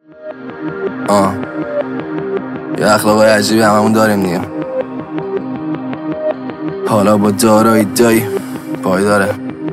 یه اخلاقای عجیبی هممون داریم دیگه. حالا با دارایی دایی پایداره.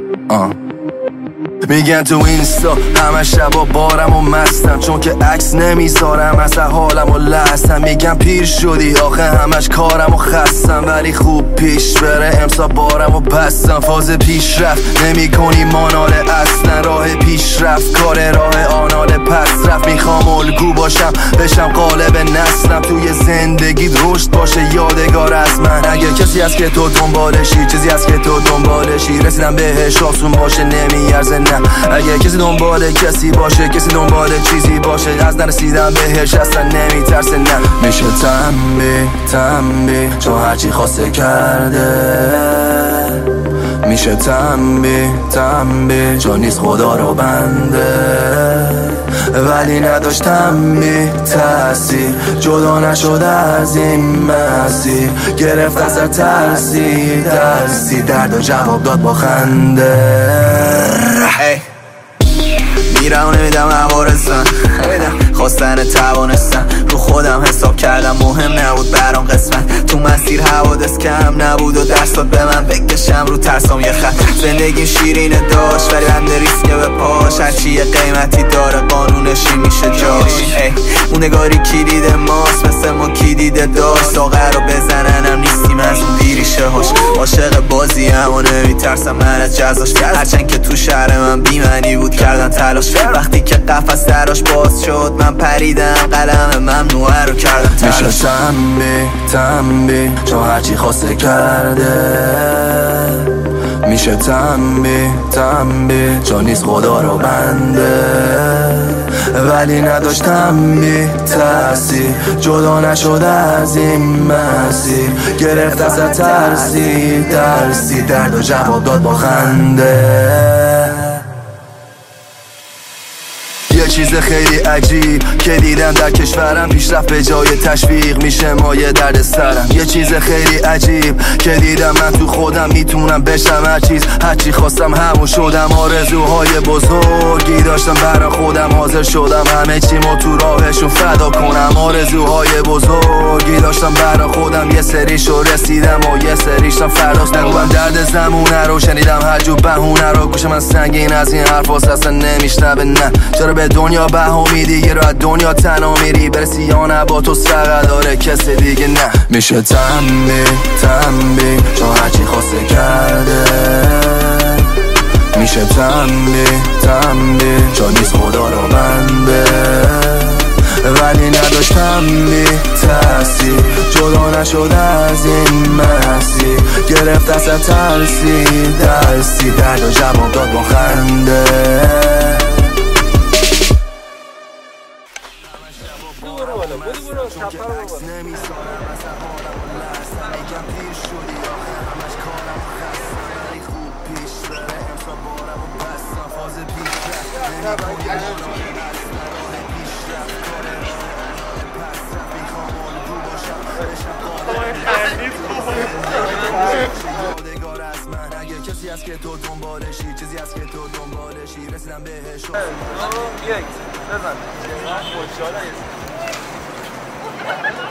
میگن تو اینستا همه شبا بارم و مستم، چون که عکس نمیذارم اصلا حالم و لحظم. میگن پیر شدی آخه همش کارم و خستم، ولی خوب پیش بره امسا بارم و بستم. فاز پیش رفت نمی کنی مانال اصلا، راه پیش رفت کار راه آنال پس رفت. میخوام الگو باشم بشم قالب نسلم، توی زندگی رشد باشه یادگار از من. اگه کسی هست که تو دنبالشی، چیزی هست که تو دنبالشی، رسیدم بهش آسون باشه نمیارزه نه. اگه کسی دنبال کسی باشه، کسی دنبال چیزی باشه، از نرسیدم بهش اصلا نمیترسه نه. میشه تنبی چون هرچی خواسته کرده، میشه تنبی چون نیست خدا رو بنده، ولی نداشتم بی تاثیر، جدا نشد از این مسیر، گرفت از ترسی درد و جواب داد با خنده. میرم و نمیدم عوارزن، خواستن توانستن رو خودم حساب کردم، مهم نبود برام قسمت. تو مسیر حوادث کم نبود و درس داد به من بکشم رو ترسام یه خط. زندگی شیرینه داشت ولی بنده ریسک به پاش، هرچی یه قیمتی داره قانونشی میشه جاش. اون نگاری کی دیده ماست مثل ما کی دیده داشت، ساغر رو بزننم نیستیم از اون دیریشه هاش. عاشق بازی هم و نمیترسم من از جزاش، هرچند که تو شهر من بیمنی بود کردن تلاش. وقتی که قفس دراش باز شد من پریدم، قلم ممنوعه رو کردم تلاش. میشه تنبی چون هرچی خواسته کرده، میشه تنبی چون نیست خدا رو بنده، ولی نداشتم بی تاثیر، جدا نشد از این مسیر، گرفت از ترسی درد و جواب داد با خنده. یه چیز خیلی عجیب که دیدم در کشورم، پیشرفت به جای تشویق میشه مایه درد سرم. یه چیز خیلی عجیب که دیدم من تو خودم میتونم بشم هرچی خواستم همون شدم. آرزوهای بزرگی داشتم برا خودم، حاضر شدم همه چیمو تو راهشون فدا کنم. آرزوهای بزرگی داشتم برا خودم، یه سریشو رسیدم و یه سریشم فرداست. نگویم درد زمونه رو شنیدم هر جو بهونه رو، گوش من سنگین از این حرفاست اصلا نمیشنوه نه. چرا به دنیا بها میدی یه رو از دنیا تنها میری، برسی یا نه با تو سقه داره کسی دیگه نه. میشه تنبی چون هرچی خواسته کرده، میشه تنبی چون نیست خدا رو بنده، ولی نداشتم بی تاثیر، جدا نشد از این مسیر، گرفت از ترسی درد و جواب داد با خنده. اگه کسی هست که تو دنبالشی، چیزی هست که تو دنبالشی، رسیدم بهش. یک بزن